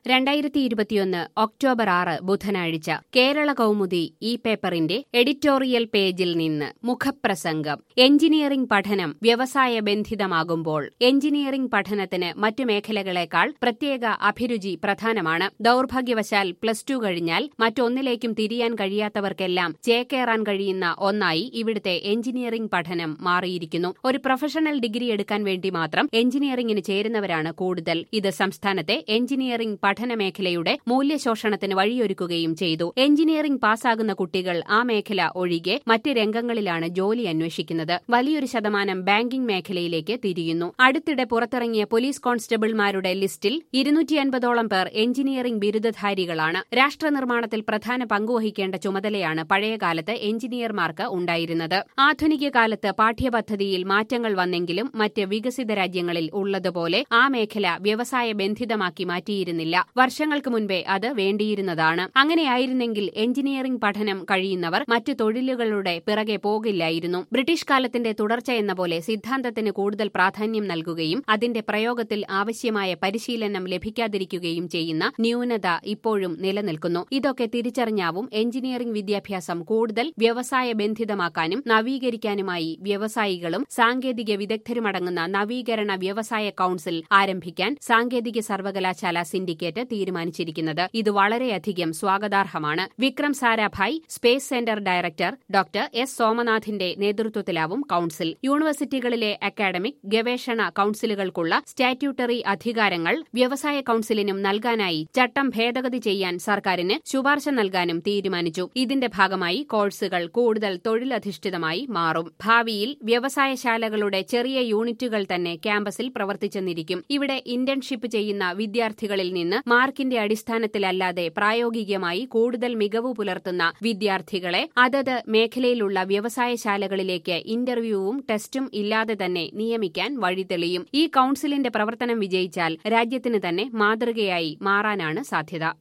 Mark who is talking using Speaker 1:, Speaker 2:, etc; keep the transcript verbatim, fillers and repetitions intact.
Speaker 1: രണ്ടായിരത്തി ഇരുപത്തിയൊന്ന് ഒക്ടോബർ ആറ് ബുധനാഴ്ച കേരള കൗമുദി ഈ പേപ്പറിന്റെ എഡിറ്റോറിയൽ പേജിൽ നിന്ന് മുഖപ്രസംഗം. എഞ്ചിനീയറിംഗ് പഠനം വ്യവസായ ബന്ധിതമാകുമ്പോൾ എഞ്ചിനീയറിംഗ് പഠനത്തിന് മറ്റു മേഖലകളെക്കാൾ പ്രത്യേക അഭിരുചി പ്രധാനമാണ്. ദൗർഭാഗ്യവശാൽ പ്ലസ് ടു കഴിഞ്ഞാൽ മറ്റൊന്നിലേക്കും തിരിയാൻ കഴിയാത്തവർക്കെല്ലാം ചേക്കേറാൻ കഴിയുന്ന ഒന്നായി ഇവിടുത്തെ എഞ്ചിനീയറിംഗ് പഠനം മാറിയിരിക്കുന്നു. ഒരു പ്രൊഫഷണൽ ഡിഗ്രി എടുക്കാൻ വേണ്ടി മാത്രം എഞ്ചിനീയറിംഗിന് ചേരുന്നവരാണ് കൂടുതൽ. ഇത് സംസ്ഥാനത്തെ എഞ്ചിനീയറിംഗ് പഠന മേഖലയുടെ മൂല്യശോഷണത്തിന് വഴിയൊരുക്കുകയും ചെയ്തു. എഞ്ചിനീയറിംഗ് പാസ്സാകുന്ന കുട്ടികൾ ആ മേഖല ഒഴികെ മറ്റ് രംഗങ്ങളിലാണ് ജോലി അന്വേഷിക്കുന്നത്. വലിയൊരു ശതമാനം ബാങ്കിംഗ് മേഖലയിലേക്ക് തിരിയുന്നു. അടുത്തിടെ പുറത്തിറങ്ങിയ പോലീസ് കോൺസ്റ്റബിൾമാരുടെ ലിസ്റ്റിൽ ഇരുന്നൂറ്റി അൻപതോളം പേർ എഞ്ചിനീയറിംഗ് ബിരുദധാരികളാണ്. രാഷ്ട്രനിർമ്മാണത്തിൽ പ്രധാന പങ്കുവഹിക്കേണ്ട ചുമതലയാണ് പഴയകാലത്ത് എഞ്ചിനീയർമാർക്ക് ഉണ്ടായിരുന്നത്. ആധുനിക കാലത്ത് പാഠ്യപദ്ധതിയിൽ മാറ്റങ്ങൾ വന്നെങ്കിലും മറ്റ് വികസിത രാജ്യങ്ങളിൽ ഉള്ളതുപോലെ ആ മേഖല വ്യവസായ ബന്ധിതമാക്കി മാറ്റിയിരുന്നില്ല. വർഷങ്ങൾക്ക് മുൻപേ അത് വേണ്ടിയിരുന്നതാണ്. അങ്ങനെയായിരുന്നെങ്കിൽ എഞ്ചിനീയറിംഗ് പഠനം കഴിയുന്നവർ മറ്റു തൊഴിലുകളുടെ പിറകെ പോകില്ലായിരുന്നു. ബ്രിട്ടീഷ് കാലത്തിന്റെ തുടർച്ച എന്ന പോലെ സിദ്ധാന്തത്തിന് കൂടുതൽ പ്രാധാന്യം നൽകുകയും അതിന്റെ പ്രയോഗത്തിൽ ആവശ്യമായ പരിശീലനം ലഭിക്കാതിരിക്കുകയും ചെയ്യുന്ന ന്യൂനത ഇപ്പോഴും നിലനിൽക്കുന്നു. ഇതൊക്കെ തിരിച്ചറിഞ്ഞാവും എഞ്ചിനീയറിംഗ് വിദ്യാഭ്യാസം കൂടുതൽ വ്യവസായ ബന്ധിതമാക്കാനും നവീകരിക്കാനുമായി വ്യവസായികളും സാങ്കേതിക വിദഗ്ധരുമടങ്ങുന്ന നവീകരണ വ്യവസായ കൌൺസിൽ ആരംഭിക്കാൻ സാങ്കേതിക സർവകലാശാല സിൻഡിക്കേറ്റ് തീരുമാനിച്ചിരിക്കുന്നത്. ഇത് വളരെയധികം സ്വാഗതാർഹമാണ്. Vikram Sarabhai space centre director doctor S സോമനാഥിന്റെ നേതൃത്വത്തിലാവും കൌൺസിൽ. യൂണിവേഴ്സിറ്റികളിലെ അക്കാഡമിക് ഗവേഷണ കൌൺസിലുകൾക്കുള്ള സ്റ്റാറ്റ്യൂട്ടറി അധികാരങ്ങൾ വ്യവസായ കൌൺസിലിനും നൽകാനായി ചട്ടം ഭേദഗതി ചെയ്യാൻ സർക്കാരിന് ശുപാർശ നൽകാനും തീരുമാനിച്ചു. ഇതിന്റെ ഭാഗമായി കോഴ്സുകൾ കൂടുതൽ തൊഴിലധിഷ്ഠിതമായി മാറും. ഭാവിയിൽ വ്യവസായശാലകളുടെ ചെറിയ യൂണിറ്റുകൾ തന്നെ ക്യാമ്പസിൽ പ്രവർത്തിച്ചെന്നിരിക്കും. ഇവിടെ ഇന്റേൺഷിപ്പ് ചെയ്യുന്ന വിദ്യാർത്ഥികളിൽ നിന്ന് മാർക്കിന്റെ അടിസ്ഥാനത്തിലല്ലാതെ പ്രായോഗികമായി കൂടുതൽ മികവ് പുലർത്തുന്ന വിദ്യാർത്ഥികളെ അതത് മേഖലയിലുള്ള വ്യവസായശാലകളിലേക്ക് ഇന്റർവ്യൂവും ടെസ്റ്റും ഇല്ലാതെ തന്നെ നിയമിക്കാൻ വഴിതെളിയും. ഈ കൌൺസിലിന്റെ പ്രവർത്തനം വിജയിച്ചാൽ രാജ്യത്തിന് തന്നെ മാതൃകയായി മാറാനാണ് സാധ്യത.